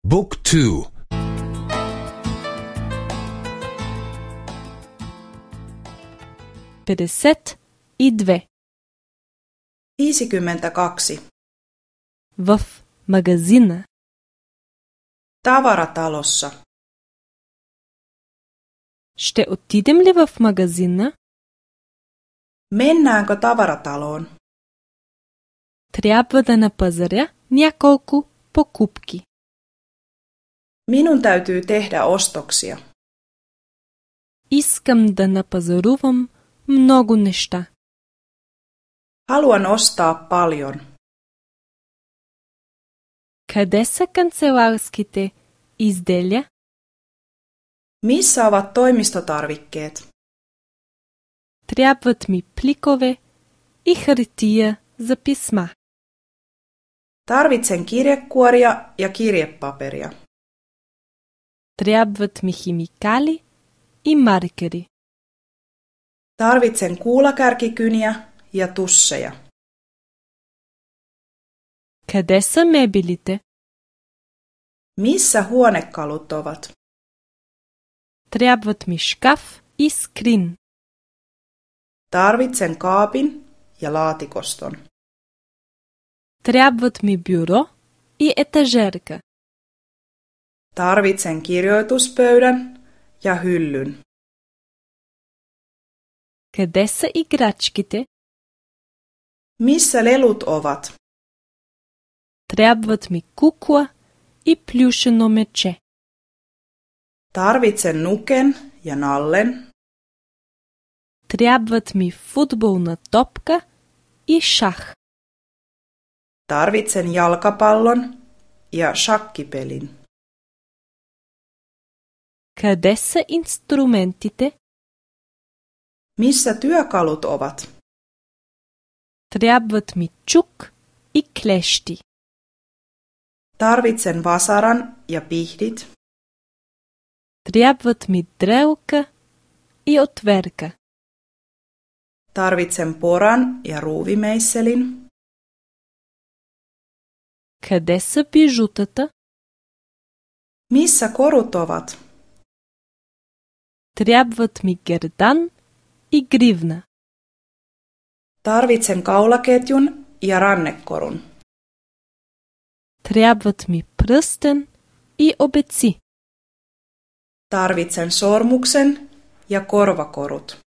Book 2. 52. 52. В магазина. Tavaratalossa. Ще отидем ли в магазина? Mennäänkö tavarataloon? Трябва да напазаря няколко покупки. Minun täytyy tehdä ostoksia. Искам да напазарувам много неща. Haluan ostaa paljon. Къде са канцеларските изделия? Missä ovat toimistotarvikkeet? Трябват ми пликове и хартия за писма. Tarvitsen kirjekuoria ja kirjepaperia. Трябват ми химикали и маркери. Tarvitsen kuulakärkikyniä ja tusseja. Къде са мебелите? Missä huonekalut ovat? Трябват ми шкаф и скрин. Tarvitsen kaapin ja laatikoston. Трябват ми бюро и етажерка. Tarvitsen kirjoituspöydän ja hyllyn. Къде са играчките? Missä lelut ovat? Трябват ми кукла и плюшено мече. Tarvitsen nuken ja nallen. Трябват ми футболна топка и шах. Tarvitsen jalkapallon ja shakkipelin. Къде са инструментите? Missä työkalut ovat? Трябват ми чук и клещи. Tarvitsen vasaran ja pihdit. Трябват ми дрелка и отверка. Tarvitsen poran ja ruuvimeisselin. Къде са бижутата? Missä korut ovat? Трябват ми гердан и гривна. Tarvitsen kaulaketjun ja rannekorun. Трябват ми пръстен и обеци. Tarvitsen sormuksen ja korvakorut.